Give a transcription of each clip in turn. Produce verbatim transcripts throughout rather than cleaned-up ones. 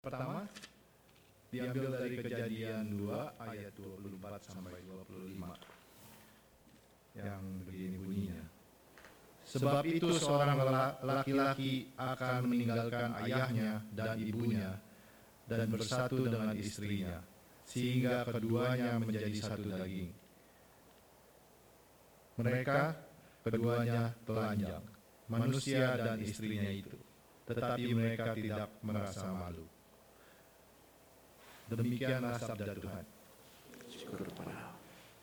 Pertama diambil dari Kejadian dua ayat dua puluh empat sampai dua puluh lima yang begini bunyinya. Sebab itu seorang laki-laki akan meninggalkan ayahnya dan ibunya dan bersatu dengan istrinya, sehingga keduanya menjadi satu daging. Mereka keduanya telanjang, manusia dan istrinya itu, tetapi mereka tidak merasa malu. Demikianlah sabda Tuhan. Syukur kepada Allah.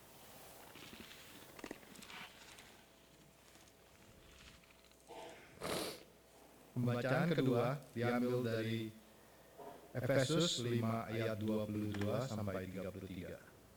Pembacaan kedua diambil dari Efesus lima ayat dua puluh dua sampai tiga puluh tiga.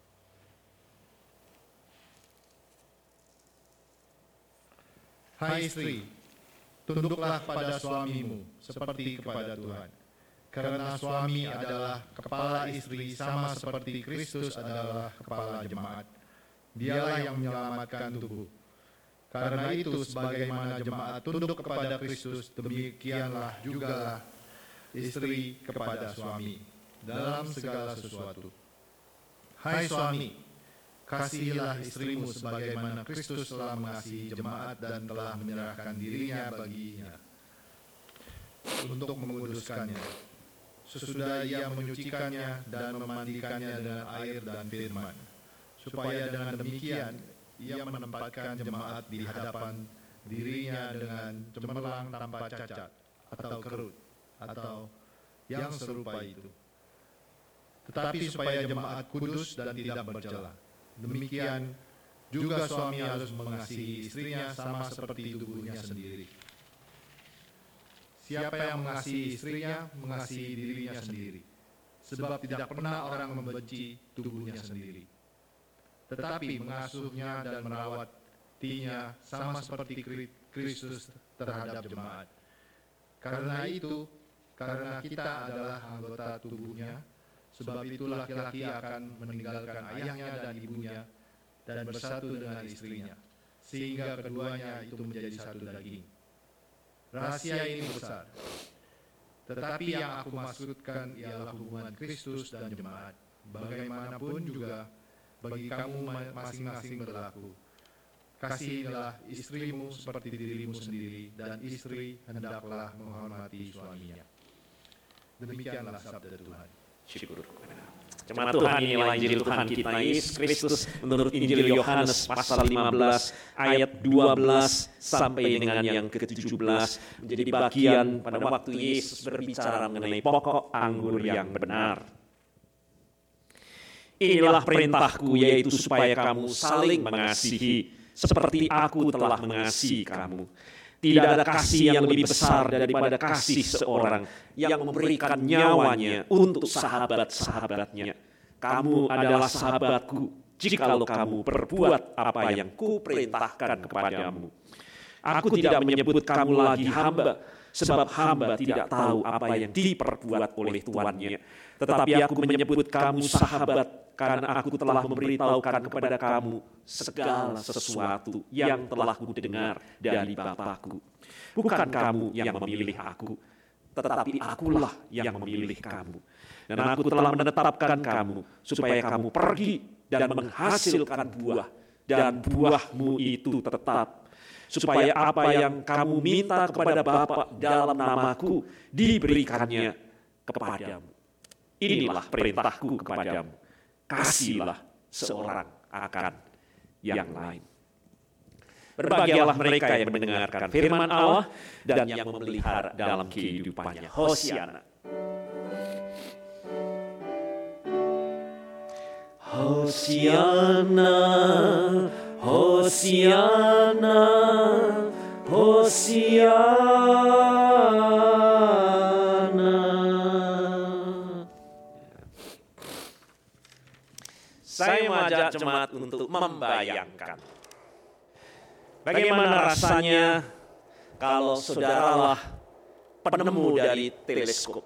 Hai istri, tunduklah pada suamimu seperti kepada Tuhan. Karena suami adalah kepala istri sama seperti Kristus adalah kepala jemaat. Dialah yang menyelamatkan tubuh. Karena itu sebagaimana jemaat tunduk kepada Kristus, demikianlah jugalah istri kepada suami dalam segala sesuatu. Hai suami, kasihilah istrimu sebagaimana Kristus telah mengasihi jemaat dan telah menyerahkan dirinya baginya untuk menguduskannya, sesudah ia menyucikannya dan memandikannya dengan air dan firman, supaya dengan demikian ia menempatkan jemaat di hadapan dirinya dengan cemerlang tanpa cacat atau kerut atau yang serupa itu. Tetapi supaya jemaat kudus dan tidak bercela. Demikian juga suami harus mengasihi istrinya sama seperti tubuhnya sendiri. Siapa yang mengasihi istrinya, mengasihi dirinya sendiri. Sebab tidak pernah orang membenci tubuhnya sendiri, tetapi mengasuhnya dan merawatinya sama seperti Kristus terhadap jemaat. Karena itu, karena kita adalah anggota tubuhnya, sebab itu laki-laki akan meninggalkan ayahnya dan ibunya dan bersatu dengan istrinya, sehingga keduanya itu menjadi satu daging. Rahasia ini besar, tetapi yang aku maksudkan ialah hubungan Kristus dan jemaat. Bagaimanapun juga bagi kamu masing-masing berlaku. Kasihilah istrimu seperti dirimu sendiri, dan istri hendaklah menghormati suaminya. Demikianlah sabda Tuhan. Syukur kepada Allah. Jemaat Tuhan, inilah Injil Tuhan kita Yesus Kristus menurut Injil Yohanes pasal lima belas ayat dua belas sampai dengan yang ke tujuh belas, menjadi bagian pada waktu Yesus berbicara mengenai pokok anggur yang benar. Inilah perintahku, yaitu supaya kamu saling mengasihi seperti aku telah mengasihi kamu. Tidak ada kasih yang lebih besar daripada kasih seorang yang memberikan nyawanya untuk sahabat-sahabatnya. Kamu adalah sahabatku jikalau kamu berbuat apa yang kuperintahkan kepadamu. Aku tidak menyebut kamu lagi hamba, sebab hamba tidak tahu apa yang diperbuat oleh tuannya. Tetapi aku menyebut kamu sahabat, karena aku telah memberitahukan kepada kamu segala sesuatu yang telah kudengar dari Bapa-Ku. Bukan kamu yang memilih aku, tetapi akulah yang memilih kamu. Dan aku telah menetapkan kamu, supaya kamu pergi dan menghasilkan buah, dan buahmu itu tetap. Supaya apa yang kamu minta kepada Bapa dalam namaku diberikannya kepadamu. Inilah perintahku kepadamu. Kasihlah seorang akan yang lain. Berbahagialah mereka yang mendengarkan firman Allah dan yang memelihara dalam kehidupannya. Hosiana. Hosiana, Hosiana, Hosiana. Saya mengajak jemaat untuk membayangkan bagaimana rasanya kalau saudaralah penemu dari teleskop.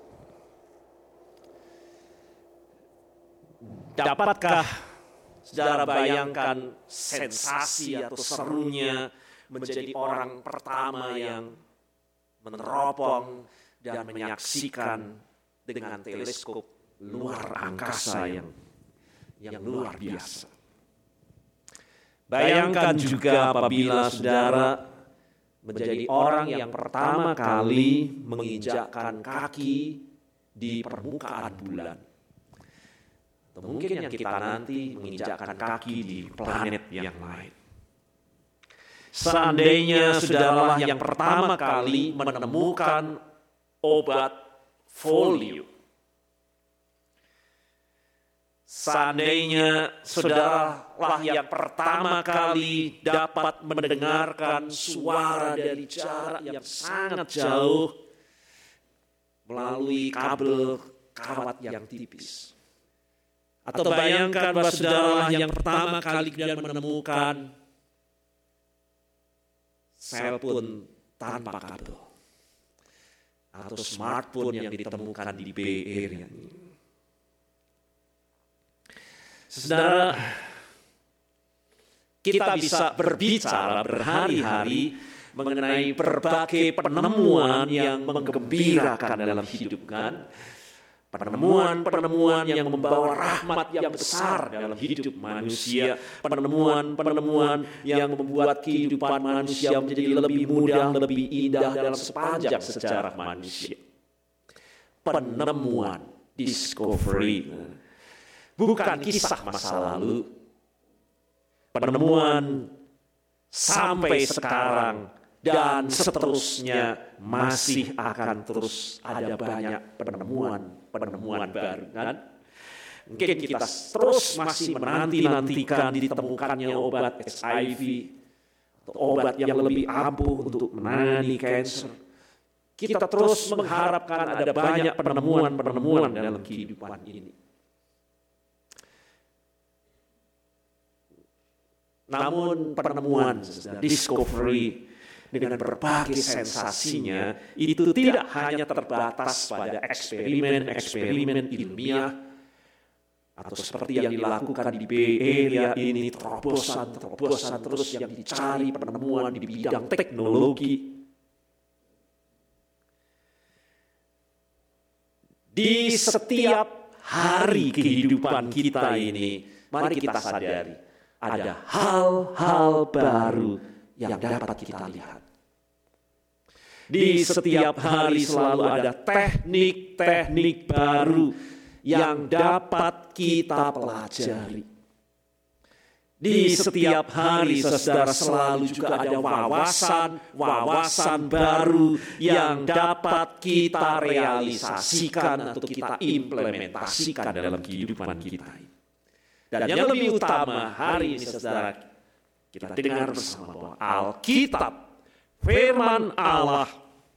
Dapatkah saudara bayangkan sensasi atau serunya menjadi orang pertama yang meneropong dan menyaksikan dengan teleskop luar angkasa yang yang luar biasa. Bayangkan juga apabila saudara menjadi orang yang pertama kali menginjakkan kaki di permukaan bulan. Atau mungkin yang kita nanti menginjakkan kaki di planet yang lain. Seandainya saudaralah yang pertama kali menemukan obat polio. Seandainya saudaralah yang pertama kali dapat mendengarkan suara dari jarak yang sangat jauh melalui kabel kawat yang tipis. Atau bayangkan bahwa saudaralah yang pertama kali kemudian menemukan selpon tanpa kabel. Atau smartphone yang ditemukan di Bay Area. Saudara, kita bisa berbicara berhari-hari mengenai berbagai penemuan yang menggembirakan dalam hidup kan. Penemuan-penemuan yang membawa rahmat yang besar dalam hidup manusia. Penemuan-penemuan yang membuat kehidupan manusia menjadi lebih mudah, lebih indah dalam sepanjang sejarah manusia. Penemuan, discovery. Bukan kisah masa lalu. Penemuan sampai sekarang dan seterusnya masih akan terus ada banyak penemuan-penemuan baru kan? Mungkin kita terus masih menanti-nantikan ditemukannya obat H I V atau obat yang lebih ampuh untuk menangani kanker. Kita terus mengharapkan ada banyak penemuan-penemuan dalam kehidupan ini. Namun penemuan, discovery dengan berbagai sensasinya itu tidak hanya terbatas pada eksperimen-eksperimen ilmiah atau seperti yang dilakukan di Bay Area ini, terobosan-terobosan terus yang dicari penemuan di bidang teknologi. Di setiap hari kehidupan kita ini, mari kita sadari ada hal-hal baru yang dapat kita lihat. Di setiap hari selalu ada teknik-teknik baru yang dapat kita pelajari. Di setiap hari saudara selalu juga ada wawasan-wawasan baru yang dapat kita realisasikan atau kita implementasikan dalam kehidupan kita. Dan yang lebih utama hari ini saudara, kita dengar bersama bahwa Alkitab, firman Allah,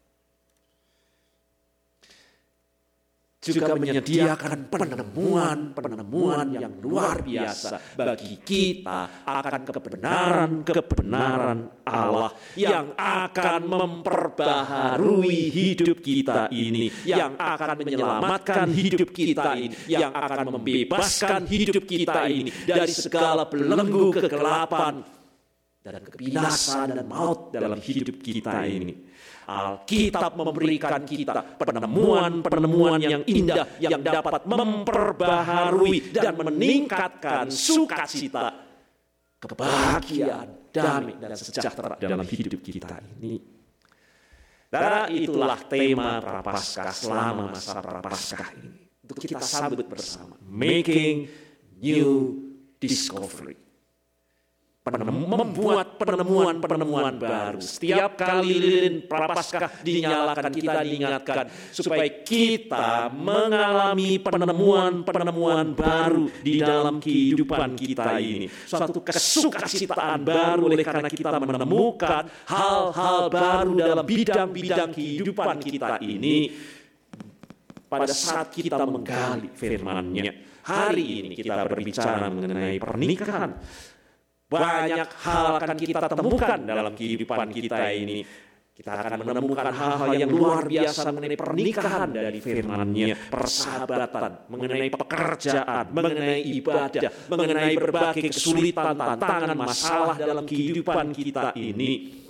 juga menyediakan penemuan-penemuan yang luar biasa bagi kita akan kebenaran-kebenaran Allah yang akan memperbaharui hidup kita ini, yang akan menyelamatkan hidup kita ini, yang akan membebaskan hidup kita ini dari segala belenggu kegelapan dan kebinasaan dan maut dalam hidup kita ini. Alkitab memberikan kita penemuan-penemuan yang indah yang dapat memperbaharui dan meningkatkan sukacita, kebahagiaan, damai dan sejahtera dalam hidup kita ini. Dan itulah tema Prapaskah selama masa Prapaskah ini. Untuk kita sambut bersama, Making New Discovery. Penem, membuat penemuan-penemuan baru. Setiap kali lilin Prapaskah dinyalakan, kita diingatkan supaya kita mengalami penemuan-penemuan baru di dalam kehidupan kita ini. Suatu kesukacitaan baru oleh karena kita menemukan hal-hal baru dalam bidang-bidang kehidupan kita ini pada saat kita menggali firman-Nya. Hari ini kita berbicara mengenai pernikahan. Banyak hal akan kita temukan dalam kehidupan kita ini. Kita akan menemukan hal-hal yang luar biasa mengenai pernikahan dari firman-Nya, persahabatan, mengenai pekerjaan, mengenai ibadah, mengenai berbagai kesulitan, tantangan, masalah dalam kehidupan kita ini.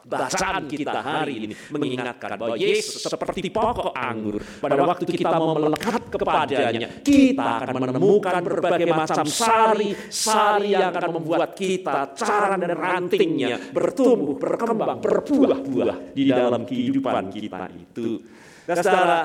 bacaan kita hari ini mengingatkan bahwa Yesus seperti pokok anggur. Pada waktu kita mau melekat kepadanya, kita akan menemukan berbagai macam sari-sari yang akan membuat kita, carang dan rantingnya bertumbuh, berkembang, berbuah-buah di dalam kehidupan kita itu. Dan saudara,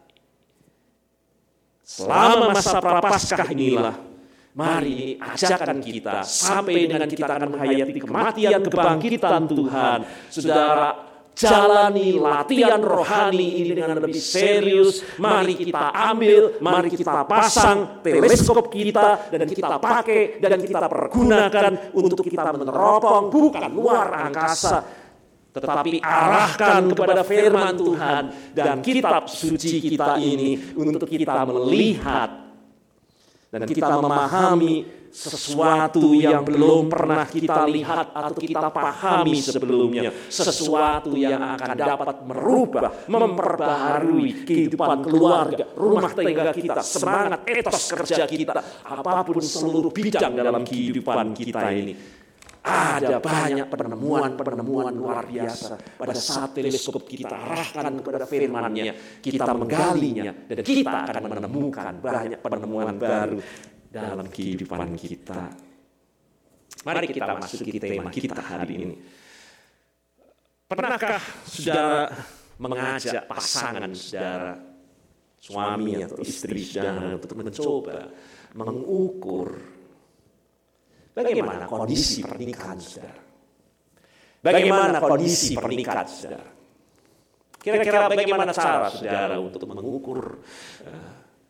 selama masa prapaskah inilah, mari ajakan kita sampai dengan kita akan menghayati kematian kebangkitan Tuhan. Saudara, jalani latihan rohani ini dengan lebih serius. Mari kita ambil, mari kita pasang teleskop kita dan kita pakai dan kita pergunakan untuk kita meneropong bukan luar angkasa, tetapi arahkan kepada firman Tuhan dan kitab suci kita ini untuk kita melihat dan kita memahami sesuatu yang belum pernah kita lihat atau kita pahami sebelumnya, sesuatu yang akan dapat merubah, memperbaharui kehidupan keluarga, rumah tangga kita, semangat etos kerja kita, apapun seluruh bidang dalam kehidupan kita ini. Ada banyak penemuan-penemuan luar biasa pada saat teleskop kita arahkan kepada firman-Nya, kita menggalinya, dan kita akan menemukan banyak penemuan baru dalam kehidupan kita. Mari kita masuk ke tema kita hari ini. Pernahkah saudara mengajak pasangan saudara, suami atau istri saudara, untuk mencoba mengukur bagaimana kondisi pernikahan saudara? Bagaimana kondisi pernikahan saudara? Kira-kira bagaimana cara saudara untuk mengukur uh,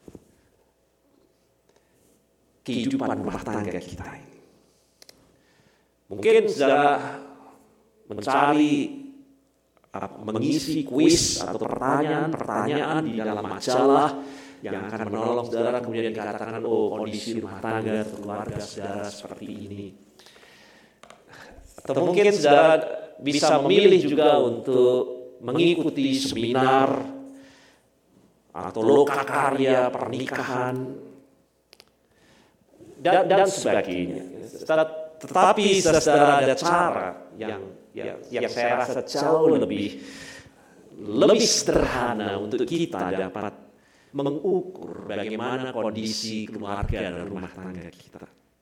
kehidupan rumah tangga kita ini? Mungkin saudara mencari, uh, mengisi kuis atau pertanyaan-pertanyaan di dalam majalah yang akan menolong saudara kemudian dikatakan, oh kondisi rumah tangga atau keluarga saudara seperti ini. Atau mungkin saudara bisa memilih juga untuk mengikuti seminar atau lokakarya pernikahan dan, dan sebagainya. Tetapi saudara ada cara yang, yang, yang saya rasa jauh lebih, lebih sederhana untuk kita dapat mengukur bagaimana kondisi keluarga dan rumah tangga kita.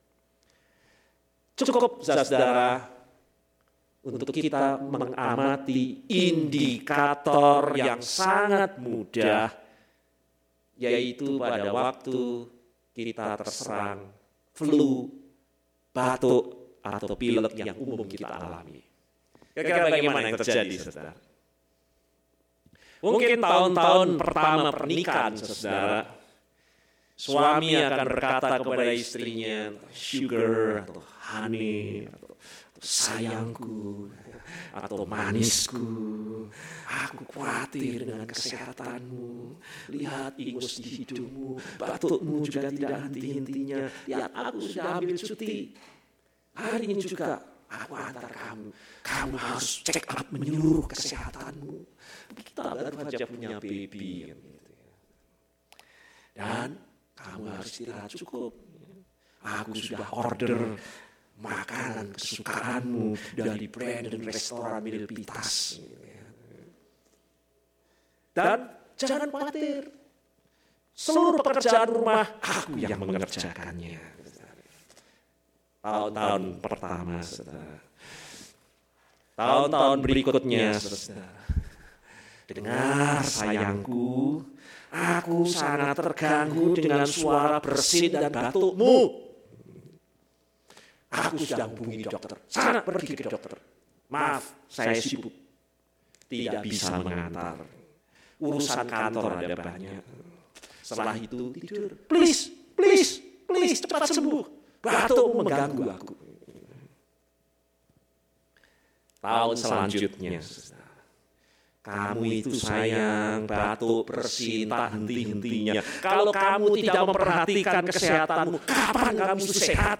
Cukup saudara untuk kita mengamati indikator yang sangat mudah, yaitu pada waktu kita terserang flu, batuk, atau pilek yang umum kita alami. Kira-kira bagaimana yang terjadi, saudara? Mungkin tahun-tahun pertama pernikahan, saudara, suami akan berkata kepada istrinya, sugar, atau honey, atau sayangku, atau manisku, aku khawatir dengan kesehatanmu. Lihat ingus di hidungmu, batukmu juga tidak henti-hentinya. Lihat aku sudah ambil cuti. Hari ini juga aku antar kamu. Kamu harus check up menyeluruh kesehatanmu. Kita baru saja punya baby. Dan kamu harus istirahat cukup. Aku sudah order makanan kesukaanmu dari brand dan restoran Milpitas. Dan jangan khawatir. Seluruh pekerjaan rumah aku yang mengerjakannya. Tahun-tahun pertama, saudara. Tahun-tahun berikutnya, saudara. Dengar sayangku, aku sangat terganggu dengan suara bersin dan batukmu. Aku sudah hubungi dokter, sana pergi ke dokter. Maaf, saya sibuk, tidak bisa mengantar. Urusan kantor ada banyak. Setelah itu tidur. Please, please, please cepat sembuh. Batukmu mengganggu aku. Tahun selanjutnya, kamu itu sayang, batuk, bersin, tak henti-hentinya. Kalau kamu tidak memperhatikan kesehatanmu, kapan kamu sehat?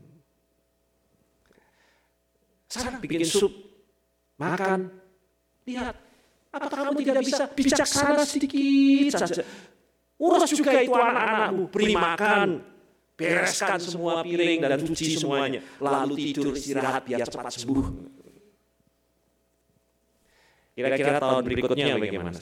Sana bikin sup, makan, lihat. Apakah kamu tidak bisa bijaksana sedikit saja? Urus juga itu anak-anakmu, beri makan, bereskan semua piring dan cuci semuanya. Lalu tidur istirahat biar cepat sembuh. Kira-kira tahun berikutnya bagaimana?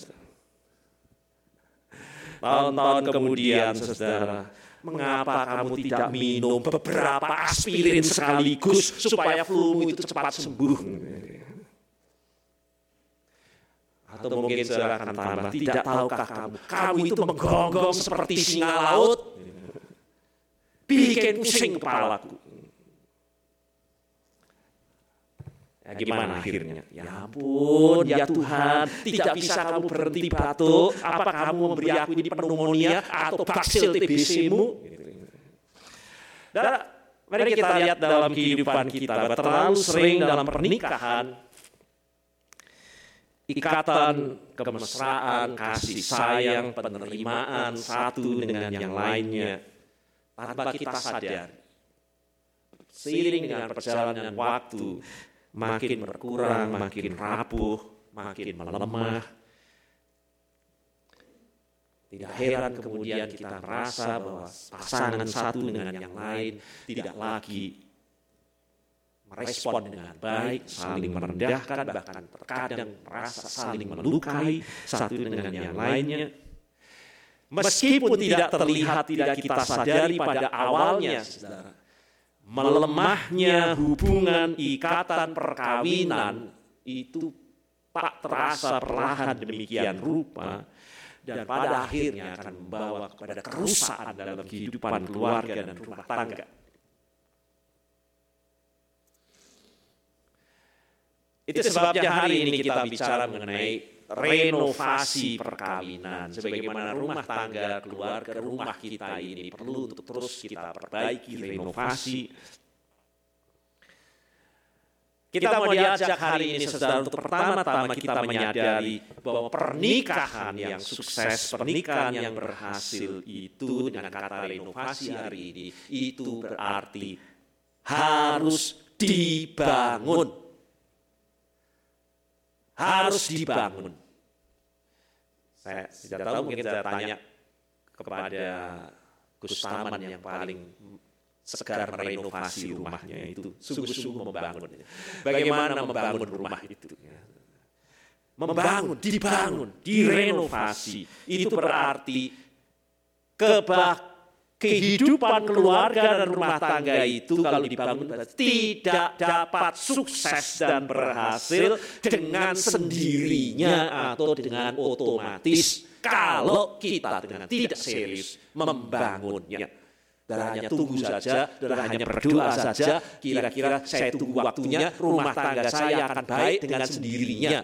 Tahun-tahun kemudian, saudara, mengapa kamu tidak minum beberapa aspirin sekaligus supaya flu itu cepat sembuh? Atau mungkin saudara akan tambah, tidak tahukah kamu, kamu itu menggonggong seperti singa laut, bikin pusing kepalaku. Ya, gimana akhirnya? Ya ampun, ya Tuhan, tidak bisa kamu berhenti batuk. Apa kamu memberi aku ini pneumonia atau baksil T B C-mu? Dan mari kita lihat dalam kehidupan kita, terlalu sering dalam pernikahan, ikatan kemesraan, kasih sayang, penerimaan satu dengan yang lainnya, tanpa kita sadar, seiring dengan perjalanan waktu, makin berkurang, makin rapuh, makin melemah. Tidak heran kemudian kita merasa bahwa pasangan satu dengan yang lain tidak lagi merespon dengan baik, saling merendahkan, bahkan terkadang merasa saling melukai satu dengan yang lainnya. Meskipun tidak terlihat, tidak kita sadari pada awalnya, saudara, melemahnya hubungan ikatan perkawinan itu tak terasa perlahan demikian rupa, dan pada akhirnya akan membawa kepada kerusakan dalam kehidupan keluarga dan rumah tangga. Itu sebabnya hari ini kita bicara mengenai renovasi perkawinan. Sebagaimana rumah tangga, keluarga, rumah kita ini perlu untuk terus kita perbaiki, renovasi. Kita mau diajak hari ini, saudara, untuk pertama-tama kita menyadari bahwa pernikahan yang sukses, pernikahan yang berhasil itu dengan kata renovasi hari ini, itu berarti harus dibangun. Harus dibangun. Saya tidak tahu, mungkin saya tanya kepada Gus Taman yang paling segar merenovasi rumahnya itu, sungguh-sungguh membangun. Bagaimana membangun rumah itu? Membangun, dibangun, direnovasi. Itu berarti kebak kehidupan keluarga dan rumah tangga itu kalau dibangun tidak dapat sukses dan berhasil dengan sendirinya atau dengan otomatis kalau kita dengan tidak serius membangunnya. Dan hanya tunggu saja, dan hanya berdoa saja, kira-kira saya tunggu waktunya, rumah tangga saya akan baik dengan sendirinya.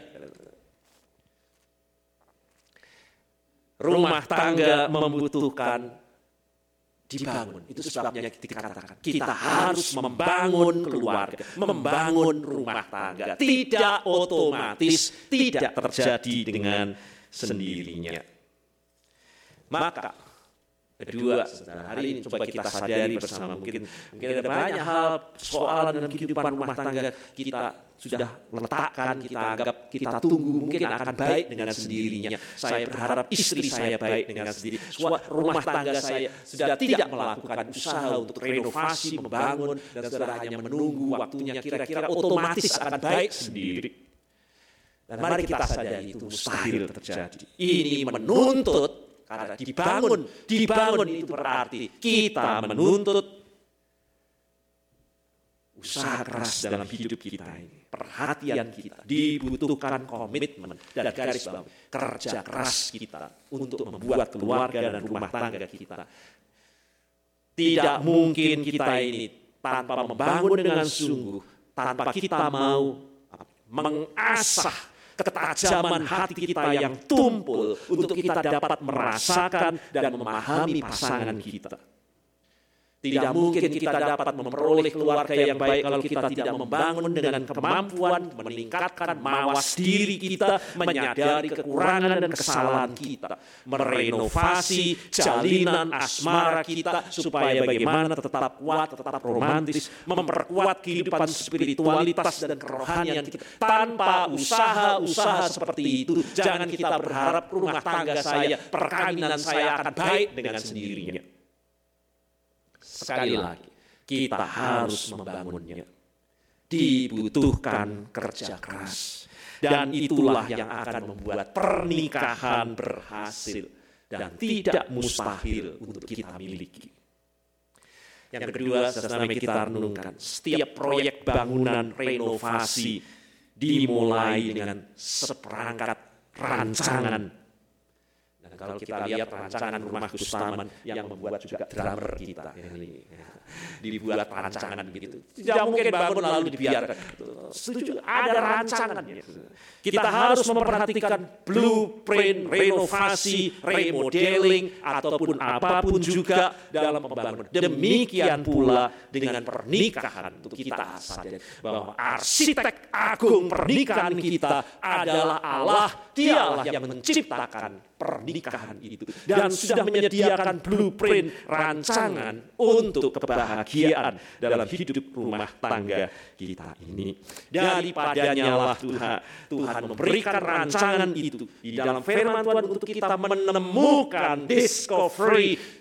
Rumah tangga membutuhkan dibangun. Itu sebabnya kita katakan kita harus membangun keluarga, membangun rumah tangga. Tidak otomatis, tidak terjadi dengan sendirinya. Maka kedua, saudara, hari ini coba kita sadari bersama, mungkin mungkin ada banyak hal soal dalam kehidupan rumah tangga kita sudah letakkan, kita anggap, kita tunggu mungkin akan baik dengan sendirinya. Saya berharap istri saya baik dengan sendiri. Rumah tangga saya sudah tidak melakukan usaha untuk renovasi, membangun, dan saudara hanya menunggu waktunya kira-kira otomatis akan baik sendiri. Dan mari kita sadari itu mustahil terjadi. Ini menuntut, karena dibangun, dibangun itu berarti kita menuntut usaha keras dalam hidup kita ini, perhatian kita, dibutuhkan komitmen dan garis bawah kerja keras kita untuk membuat keluarga dan rumah tangga kita. Tidak mungkin kita ini tanpa membangun dengan sungguh, tanpa kita mau mengasah ketajaman hati kita yang tumpul untuk kita dapat merasakan dan memahami pasangan kita. Tidak mungkin kita dapat memperoleh keluarga yang baik kalau kita tidak membangun dengan kemampuan meningkatkan mawas diri kita, menyadari kekurangan dan kesalahan kita, merenovasi jalinan asmara kita supaya bagaimana tetap kuat, tetap romantis, memperkuat kehidupan spiritualitas dan kerohanian kita. Tanpa usaha-usaha seperti itu, jangan kita berharap rumah tangga saya, perkawinan saya akan baik dengan sendirinya. Sekali lagi, kita harus membangunnya. Dibutuhkan kerja keras. Dan itulah yang akan membuat pernikahan berhasil dan tidak mustahil untuk kita miliki. Yang kedua, saudara kita renungkan, setiap proyek bangunan renovasi dimulai dengan seperangkat rancangan. Dan kalau kita lihat rancangan rumah Gustaman yang membuat juga drummer kita ini, dibuat rancangan begitu. Tidak mungkin bangun lalu dibiarkan. Setuju, ada rancangannya. Kita harus memperhatikan blueprint, renovasi, remodeling, ataupun apapun juga dalam pembangunan. Demikian pula dengan pernikahan untuk kita saja. Bahwa arsitek agung pernikahan kita adalah Allah. Dialah yang menciptakan pernikahan itu. Dan sudah menyediakan blueprint, rancangan untuk kebahagiaan dalam hidup rumah tangga kita ini. Daripadanya lah Tuhan, Tuhan memberikan rancangan itu di dalam firman Tuhan untuk kita menemukan discovery,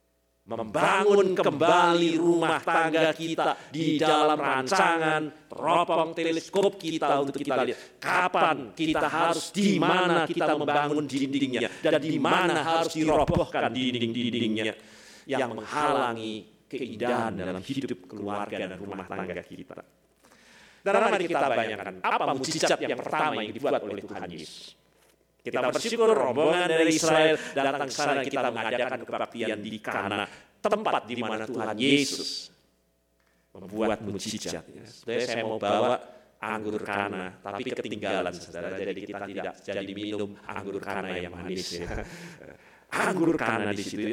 membangun kembali rumah tangga kita di dalam rancangan teropong teleskop kita untuk kita lihat kapan kita harus, di mana kita membangun dindingnya dan di mana harus dirobohkan dinding-dindingnya yang menghalangi keindahan dalam hidup keluarga dan rumah tangga kita. Dan mari kita bayangkan apa mujizat yang pertama yang dibuat oleh Tuhan Yesus. Kita bersyukur rombongan dari Israel datang ke sana, kita mengadakan kebaktian di Kana, tempat di mana Tuhan Yesus membuat mujizat. Jadi saya mau bawa anggur Kana, tapi ketinggalan, saudara. Jadi kita tidak jadi minum anggur Kana yang manis. Ya. Anggur Kana di situ.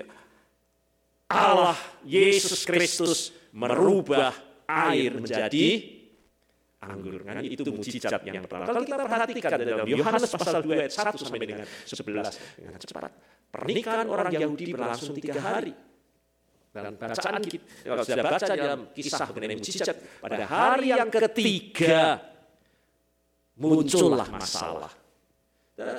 Allah Yesus Kristus merubah air menjadi anggur. Kan itu mujizat yang pertama. Kalau kita perhatikan dalam Yohanes pasal dua ayat satu sampai dengan sebelas, dengan cepat. Pernikahan orang Yahudi berlangsung tiga hari. Dalam bacaan kita, kalau sudah baca dalam kisah mengenai mujizat, pada hari yang ketiga muncullah masalah. Dan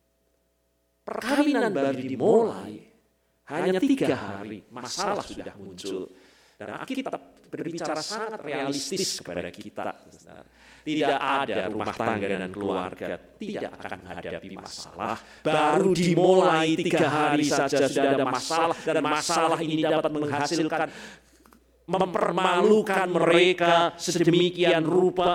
perkawinan baru dimulai, hanya tiga hari masalah sudah muncul. Dan Alkitab berbicara sangat realistis kepada kita. Tidak ada rumah tangga dan keluarga tidak akan menghadapi masalah. Baru dimulai tiga hari saja sudah ada masalah. Dan masalah ini dapat menghasilkan, mempermalukan mereka sedemikian rupa.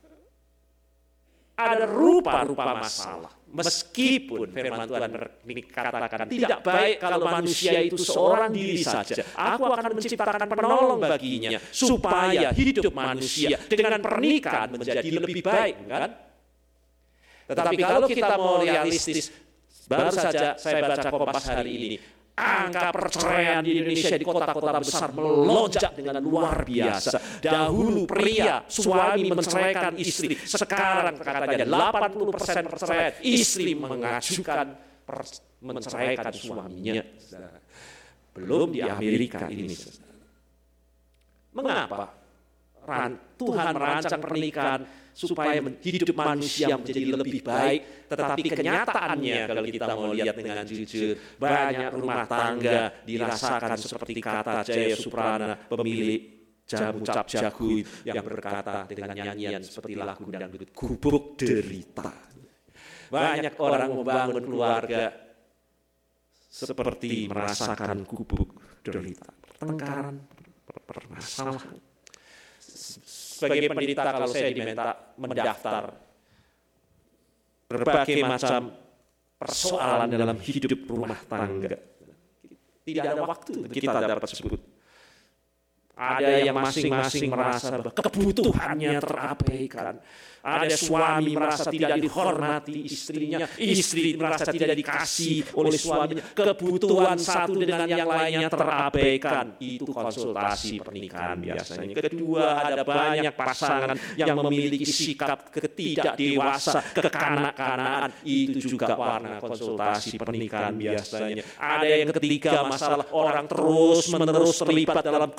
Ada rupa-rupa masalah. Meskipun firman Tuhan katakan tidak baik kalau manusia itu seorang diri saja. Aku akan menciptakan penolong baginya supaya hidup manusia dengan pernikahan menjadi lebih baik, kan? Tetapi kalau kita mau realistis, baru saja saya baca Kompas hari ini, angka perceraian di Indonesia di kota-kota besar melonjak dengan luar biasa. Dahulu pria, suami menceraikan istri. Sekarang katanya delapan puluh persen perceraian, istri mengajukan menceraikan suaminya. Belum di Amerika ini. Mengapa? Tuhan merancang pernikahan supaya hidup manusia menjadi lebih baik, tetapi kenyataannya kalau kita mau lihat dengan jujur, banyak rumah tangga dirasakan seperti kata Jaya Suprana, pemilik Jamu Cap Jagu yang berkata dengan nyanyian seperti lagu dangdut, gubuk derita. Banyak orang membangun keluarga seperti merasakan gubuk derita, pertengkaran, permasalahan. Sebagai pendeta kalau saya diminta mendaftar berbagai macam persoalan dalam hidup rumah tangga, tidak ada waktu kita dapat sebut. Ada yang masing-masing merasa bahwa kebutuhannya terabaikan. Ada suami merasa tidak dihormati istrinya, istri merasa tidak dikasih oleh suaminya. Kebutuhan satu dengan yang lainnya terabaikan. Itu konsultasi pernikahan biasanya. Kedua, ada banyak pasangan yang memiliki sikap ketidakdewasa, kekanak-kanaan. Itu juga warna konsultasi pernikahan biasanya. Ada yang ketiga, masalah orang terus-menerus terlibat dalam konflik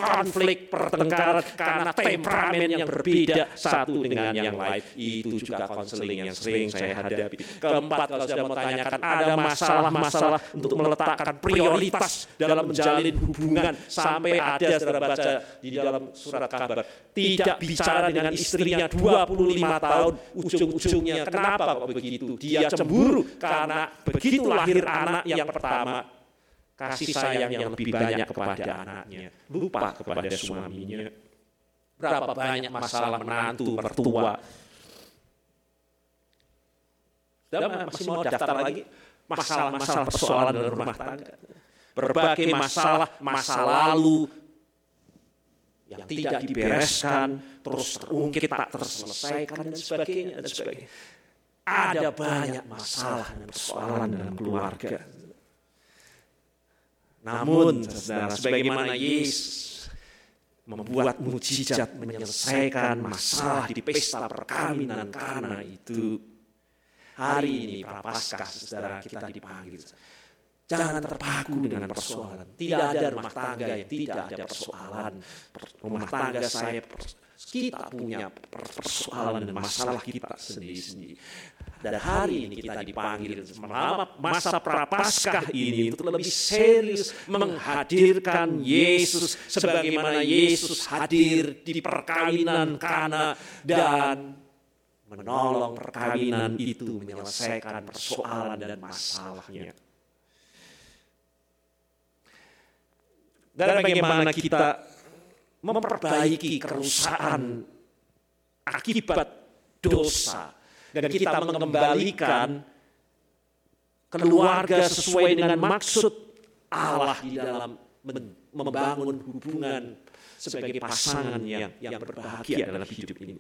konflik, pertengkaran karena temperamen yang berbeda satu dengan yang lain. Itu juga konseling yang sering saya hadapi. Keempat, kalau sudah mau tanyakan, ada masalah-masalah untuk meletakkan prioritas dalam menjalin hubungan. Sampai ada saudara baca di dalam surat kabar, tidak bicara dengan istrinya dua puluh lima tahun, ujung-ujungnya kenapa kok begitu? Dia cemburu karena begitu lahir anak yang pertama, kasih sayang yang lebih banyak kepada anaknya, lupa kepada suaminya. Berapa banyak masalah menantu, mertua. Dan masih mau daftar lagi masalah-masalah persoalan dalam rumah tangga. Berbagai masalah, masa lalu yang tidak dibereskan, terus terungkit, tak terselesaikan, dan sebagainya, dan sebagainya. Ada banyak masalah dan persoalan dalam keluarga. Namun, saudara, sebagaimana Yesus membuat mujizat menyelesaikan masalah di pesta perkawinan Kana itu, hari ini Prapaskah, saudara, kita dipanggil. Jangan terpaku dengan persoalan. Tidak ada rumah tangga yang tidak ada persoalan. Rumah tangga saya, kita punya persoalan dan masalah kita sendiri-sendiri. Dan hari ini kita dipanggil selama masa Prapaskah ini untuk lebih serius menghadirkan Yesus sebagaimana Yesus hadir di perkawinan Kana dan menolong perkawinan itu menyelesaikan persoalan dan masalahnya. Dan bagaimana kita memperbaiki kerusakan akibat dosa. Dan kita mengembalikan keluarga sesuai dengan maksud Allah di dalam membangun hubungan sebagai pasangan yang, yang berbahagia dalam hidup ini.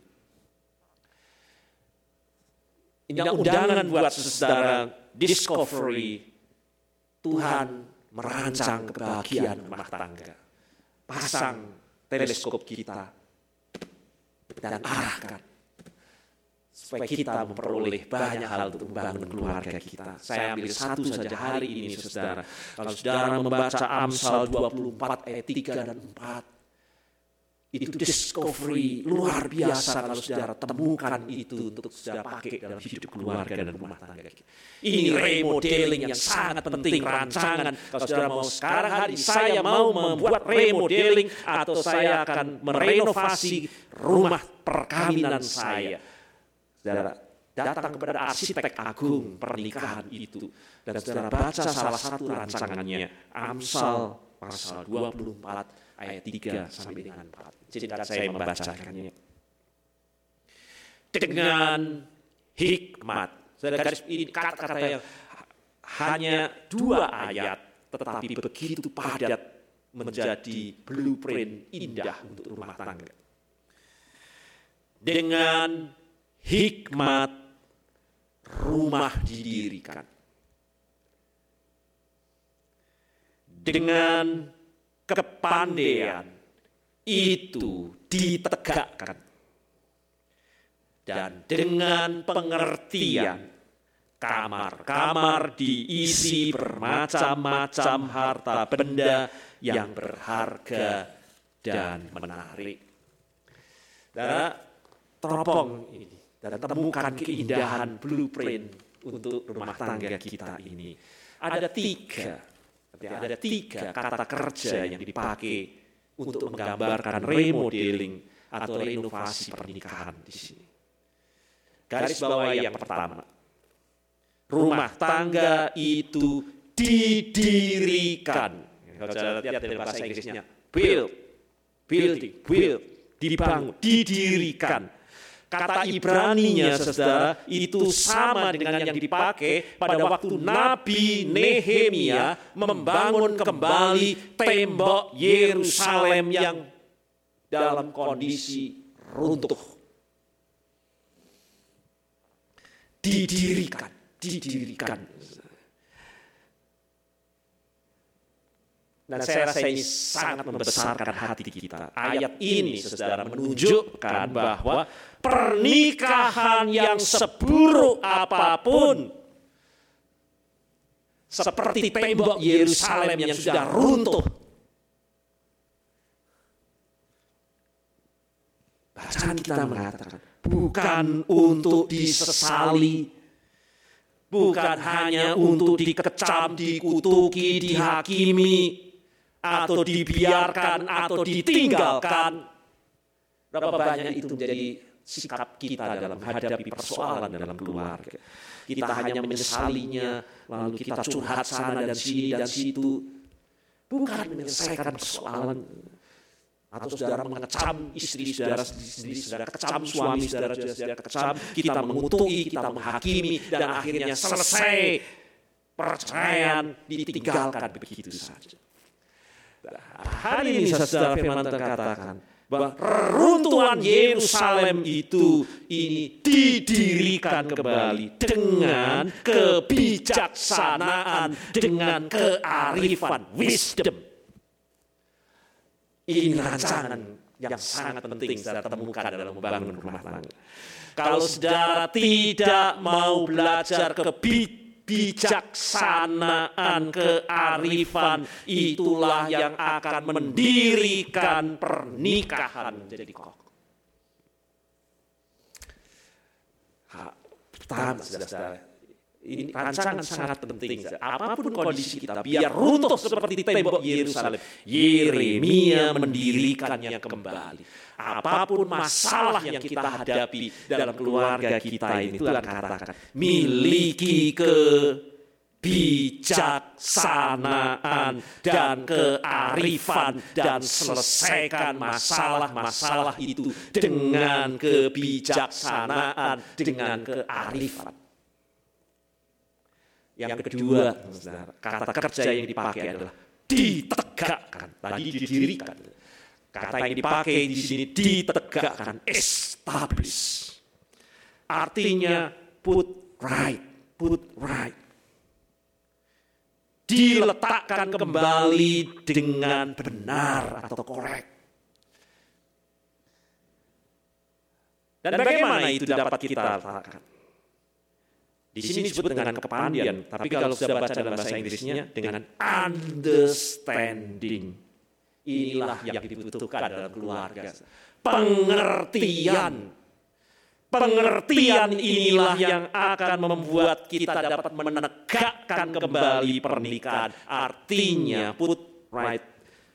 Ini undangan buat saudara Discovery. Tuhan merancang kebahagiaan rumah tangga. Pasang teleskop kita dan arahkan supaya kita memperoleh banyak hal untuk membangun keluarga kita. Saya ambil satu saja hari ini, saudara. Kalau saudara membaca Amsal dua puluh empat ayat tiga dan empat, itu discovery luar biasa kalau saudara temukan itu untuk saudara pakai dalam hidup keluarga dan rumah tangga kita. Ini remodeling yang sangat penting, rancangan. Kalau saudara mau sekarang hari saya mau membuat remodeling atau saya akan merenovasi rumah perkawinan saya. Saudara datang kepada arsitek agung pernikahan itu dan saudara baca salah satu rancangannya, Amsal pasal dua puluh empat ayat tiga sampai dengan empat. Izinkan saya membacakannya. Dengan hikmat. Saudara garis ini kata-kata yang hanya dua ayat tetapi begitu padat menjadi blueprint indah untuk rumah tangga. Dengan hikmat rumah didirikan. Dengan kepandaian itu ditegakkan. Dan dengan pengertian kamar-kamar diisi bermacam-macam harta benda yang berharga dan menarik. Dan teropong ini dan temukan keindahan blueprint untuk rumah tangga kita ini. Ada tiga, ada tiga kata kerja yang dipakai untuk menggambarkan remodeling atau renovasi pernikahan di sini. Garis bawah yang pertama, rumah tangga itu didirikan. Kalau saya lihat dari bahasa Inggrisnya, build, building, build, dibangun, didirikan. Kata Ibraninya, saudara, itu sama dengan yang dipakai pada waktu Nabi Nehemia membangun kembali tembok Yerusalem yang dalam kondisi runtuh. Didirikan, didirikan. Dan saya rasa ini sangat membesarkan hati kita. Ayat ini, saudara, menunjukkan bahwa pernikahan yang seburuk apapun, seperti tembok Yerusalem yang sudah runtuh, bacaan kita mengatakan, bukan untuk disesali, bukan hanya untuk dikecam, dikutuki, dihakimi, atau dibiarkan, atau ditinggalkan. Berapa banyak itu menjadi sikap kita dalam menghadapi persoalan dalam keluarga. Kita hanya menyesalinya, lalu kita curhat sana dan sini dan situ. Bukan menyelesaikan persoalan. Atau saudara mengecam istri saudara sendiri, saudara kecam suami saudara, saudara kecam, kita mengutuki, kita menghakimi, dan akhirnya selesai perceraian, ditinggalkan begitu saja. Hari ini saudara firman Tuhan katakan bahwa reruntuhan Yerusalem itu ini didirikan kembali dengan kebijaksanaan, dengan kearifan, wisdom. Ini rancangan yang sangat penting saudara temukan dalam membangun rumah tangga. Kalau saudara tidak mau belajar kebijaksanaan, kearifan, itulah yang akan mendirikan pernikahan menjadi kokoh. Pertama, saudara, ini rancangan sangat penting. Apapun kondisi kita, biar runtuh seperti tembok Yerusalem, Yeremia mendirikannya kembali. Apapun masalah yang kita hadapi dalam keluarga kita ini, Tuhan katakan, miliki kebijaksanaan dan kearifan dan selesaikan masalah-masalah itu dengan kebijaksanaan, dengan kearifan. Yang kedua, kata kerja yang dipakai adalah ditegakkan. Tadi didirikan. Kata yang dipakai di sini ditegakkan, establish. Artinya put right, put right. Diletakkan kembali dengan benar atau correct. Dan bagaimana itu dapat kita letakkan? Di sini disebut dengan kepandian, tapi kalau sudah baca dalam bahasa Inggrisnya dengan understanding. Inilah yang dibutuhkan dalam keluarga. Pengertian. Pengertian inilah yang akan membuat kita dapat menegakkan kembali pernikahan. Artinya put right.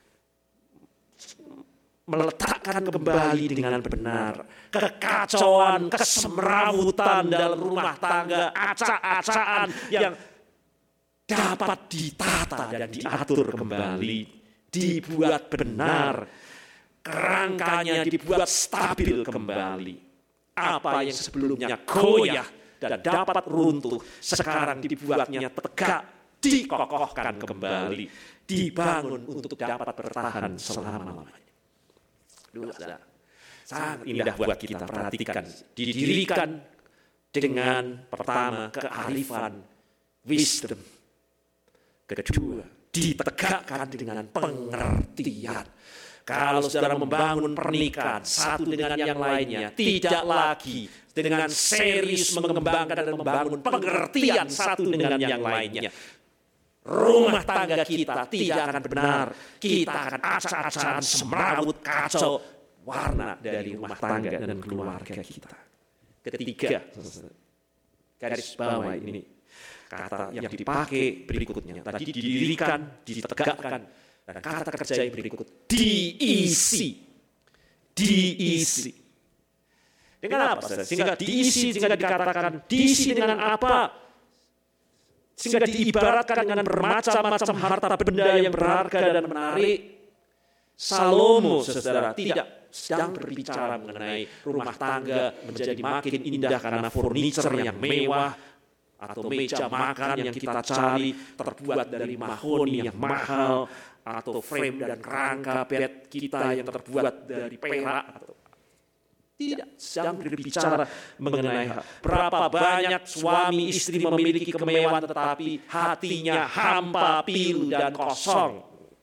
Meletakkan kembali dengan benar. Kekacauan, kesemrawutan dalam rumah tangga, acak-acaan yang dapat ditata dan diatur kembali, dibuat benar, kerangkanya dibuat stabil kembali. Apa yang sebelumnya goyah dan dapat runtuh, sekarang dibuatnya tegak, dikokohkan kembali, dibangun untuk dapat bertahan selama-lamanya. Dua, sangat indah buat kita perhatikan. Didirikan dengan pertama kearifan, wisdom. Kedua, ditegakkan dengan pengertian. Kalau saudara membangun pernikahan satu dengan yang lainnya, tidak lagi dengan serius mengembangkan dan membangun pengertian satu dengan yang lainnya, rumah tangga kita tidak akan benar. Kita akan acak-acakan, semrawut, kacau warna dari rumah tangga dan keluarga kita. Ketiga, garis bawah ini kata yang dipakai berikutnya. Tadi didirikan, ditegakkan, dan kata kerja yang berikut diisi, diisi. Dengan apa? Sehingga diisi, sehingga dikatakan diisi dengan apa? Sehingga diibaratkan dengan bermacam-macam harta benda yang berharga dan menarik. Salomo, saudara, tidak sedang berbicara mengenai rumah tangga menjadi makin indah karena furniture yang mewah, atau meja makan yang kita cari terbuat dari mahoni yang mahal, atau frame dan kerangka bed kita yang terbuat dari perak. Atau tidak, sedang berbicara mengenai berapa banyak suami istri memiliki kemewahan tetapi hatinya hampa, pilu, dan kosong.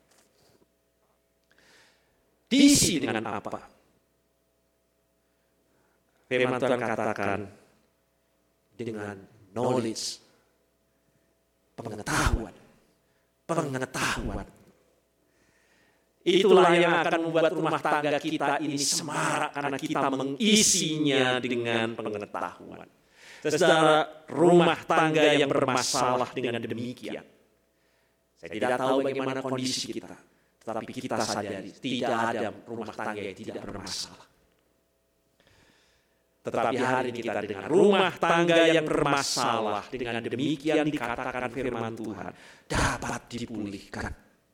Diisi dengan apa? Firman Tuhan katakan dengan knowledge, pengetahuan, pengetahuan. Itulah yang akan membuat rumah tangga kita ini semarak karena kita mengisinya dengan pengetahuan. Saudara, rumah tangga yang bermasalah dengan demikian. Saya tidak tahu bagaimana kondisi kita, tetapi kita sadari tidak ada rumah tangga yang tidak bermasalah. Tetapi hari ini kita dengan rumah tangga yang bermasalah, dengan demikian dikatakan firman Tuhan, dapat dipulihkan.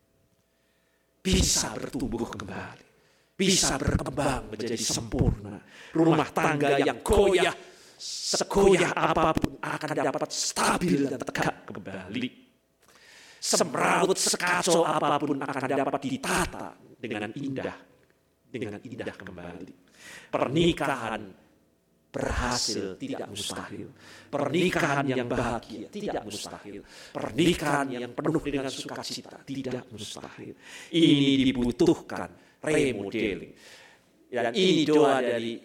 Bisa bertumbuh kembali, bisa berkembang menjadi sempurna. Rumah tangga yang goyah, segoyah apapun akan dapat stabil dan tegak kembali. Semrawut sekacau apapun akan dapat ditata dengan indah, dengan indah kembali. Pernikahan berhasil tidak mustahil. Pernikahan yang bahagia tidak mustahil. Pernikahan yang penuh dengan sukacita tidak mustahil. Ini dibutuhkan remodeling. Dan ini doa dari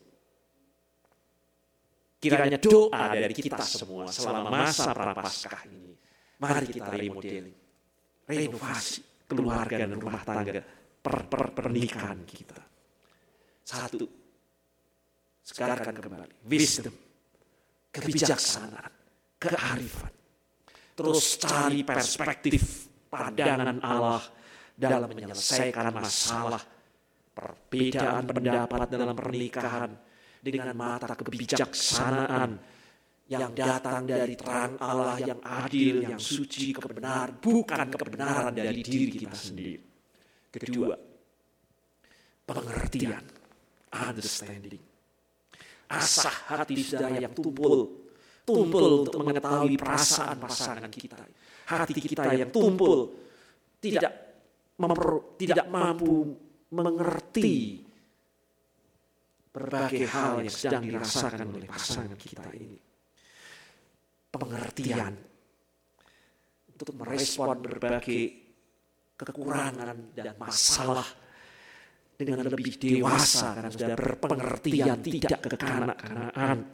kiranya doa dari kita semua selama masa prapaskah ini. Mari kita remodeling, renovasi keluarga dan rumah tangga, per, per, pernikahan kita. Satu, segarkan kembali wisdom, kebijaksanaan, kearifan. Terus cari perspektif pandangan Allah dalam menyelesaikan masalah, perbedaan pendapat dalam pernikahan dengan mata kebijaksanaan yang datang dari terang Allah yang adil, yang suci, kebenaran, bukan kebenaran dari diri kita sendiri. Kedua, pengertian, understanding. Asah hati saudara yang tumpul, tumpul untuk mengetahui perasaan pasangan kita. Hati kita yang tumpul, tidak memper, tidak mampu mengerti berbagai hal yang sedang dirasakan oleh pasangan kita ini. Pengertian untuk merespon berbagai kekurangan dan masalah dengan lebih dewasa karena sudah berpengertian, tidak kekanak-kanakan.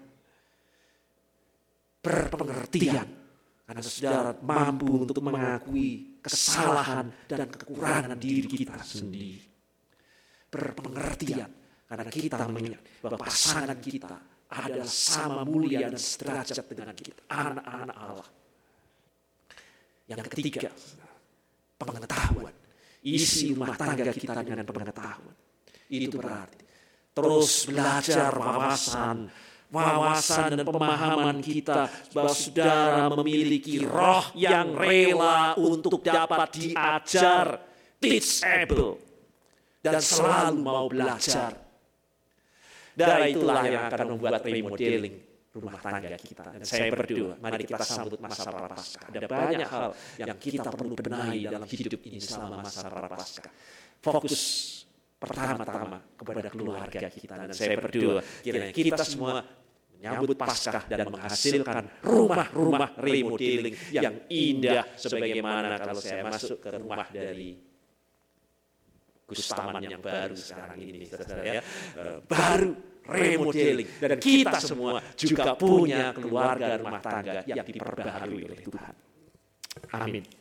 Berpengertian karena saudara mampu untuk mengakui kesalahan dan kekurangan diri kita sendiri. Berpengertian karena kita mengingat bahwa pasangan kita adalah sama mulia dan sederajat dengan kita, anak-anak Allah. Yang ketiga, pengetahuan. Isi rumah tangga kita dengan pengetahuan. Itu berarti terus belajar wawasan, wawasan dan pemahaman kita bahwa saudara memiliki roh yang rela untuk dapat diajar, teachable, dan selalu mau belajar. Dari itulah yang akan membuat remodeling rumah tangga kita. Dan saya berdoa, mari kita sambut masa prapaskah. Ada banyak hal yang kita perlu benahi dalam hidup ini selama masa prapaskah. Fokus pertama-tama kepada keluarga kita. Dan saya berdoa, kiranya kita semua menyambut Paskah dan menghasilkan rumah-rumah remodeling yang indah. Sebagaimana kalau saya masuk ke rumah dari Gustaman yang baru sekarang ini, saudara ya, baru remodeling, dan kita semua juga punya keluarga rumah tangga yang diperbaharui oleh Tuhan. Amin.